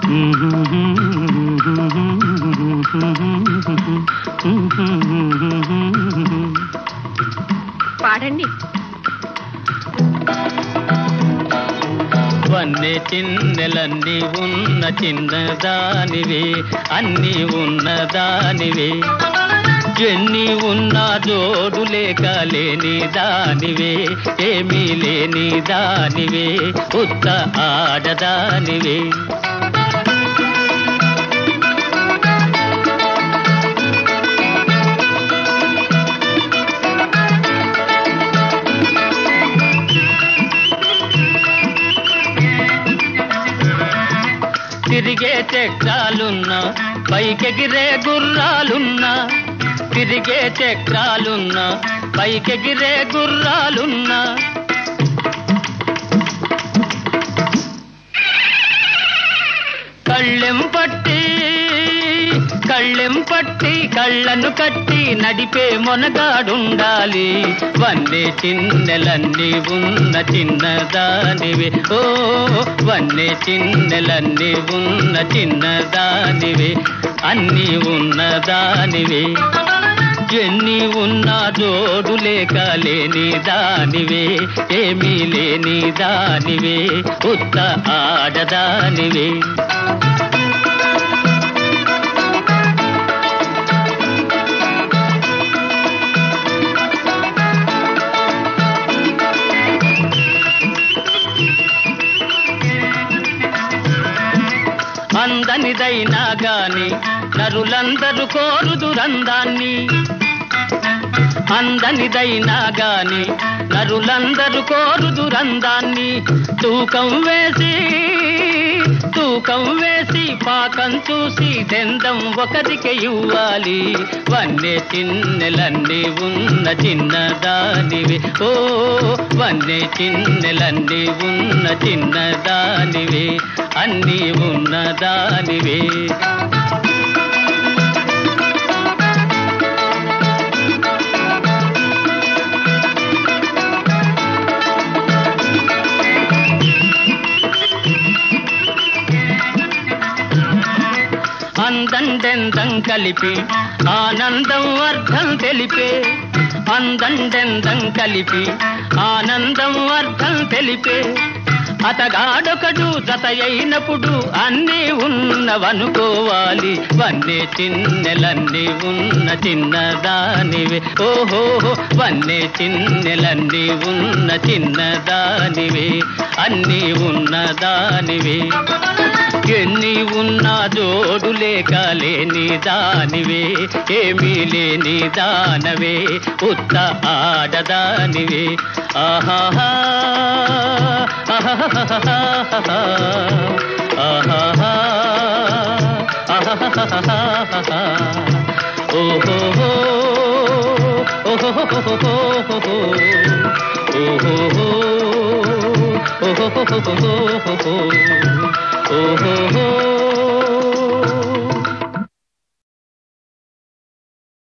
పాడండి. వన్నె చిన్నెలన్నీ ఉన్న చిన్నదానివే, అన్నీ ఉన్నదానివే, ఎన్ని ఉన్నా జోడు లేక లేని దానివే, ఏమీ లేని దానివే, ఉత్త ఆడదానివే. తిరిగే చక్రాలున్నా, పైకెగిరే గుర్రాలున్నా, తిరిగే చక్రాలున్నా, పైకెగిరే గుర్రాలున్నా, కళ్ళెం పట్టి కళ్ళను కట్టి నడిపే మొనగాడుండాలి. వన్నె చిన్నెలన్నీ ఉన్న చిన్నదానివే, ఓ వన్నె చిన్నెలన్నీ ఉన్న చిన్నదానివే, అన్నీ ఉన్నదానివే, ఎన్ని ఉన్నా జోడు లేక లేని దానివే, ఏమీ లేని దానివే, ఉత్త ఆడదానివే. అందనిదైనా గాని నరులందరూ కోరుదురందాన్ని, అందనిదైనా గాని నరులందరూ కోరుదురందాన్ని, తూకం వేసి పాకం చూసి దెందం ఒకరికి ఇవ్వాలి. వన్నె చిన్నెలన్నీ ఉన్న చిన్నదానివే, ఓ వన్నె చిన్నెలన్నీ ఉన్న చిన్నదానివే, అన్నీ ఉన్నదానివే. అందండెందం కలిపి ఆనందం అర్థం తెలిపే, అందండెందం కలిపి ఆనందం అర్థం తెలిపే, అతగాడొకడు జత అయినప్పుడు అన్నీ ఉన్నవనుకోవాలి. వన్నె చిన్నెలన్నీ ఉన్న చిన్నదానివే, ఓహో వన్నె చిన్నెలన్నీ ఉన్న చిన్నదానివే, అన్నీ ఉన్నదానివే, ఎన్ని ఉన్నా జోడు లేక లేని దానివే, ఏమీ లేని దానవే, ఉత్త ఆడదానివే. ఆహాహా ఆహాహా ఆహాహా ఆహాహా ఓహో ఓహో ఓహో ఓహో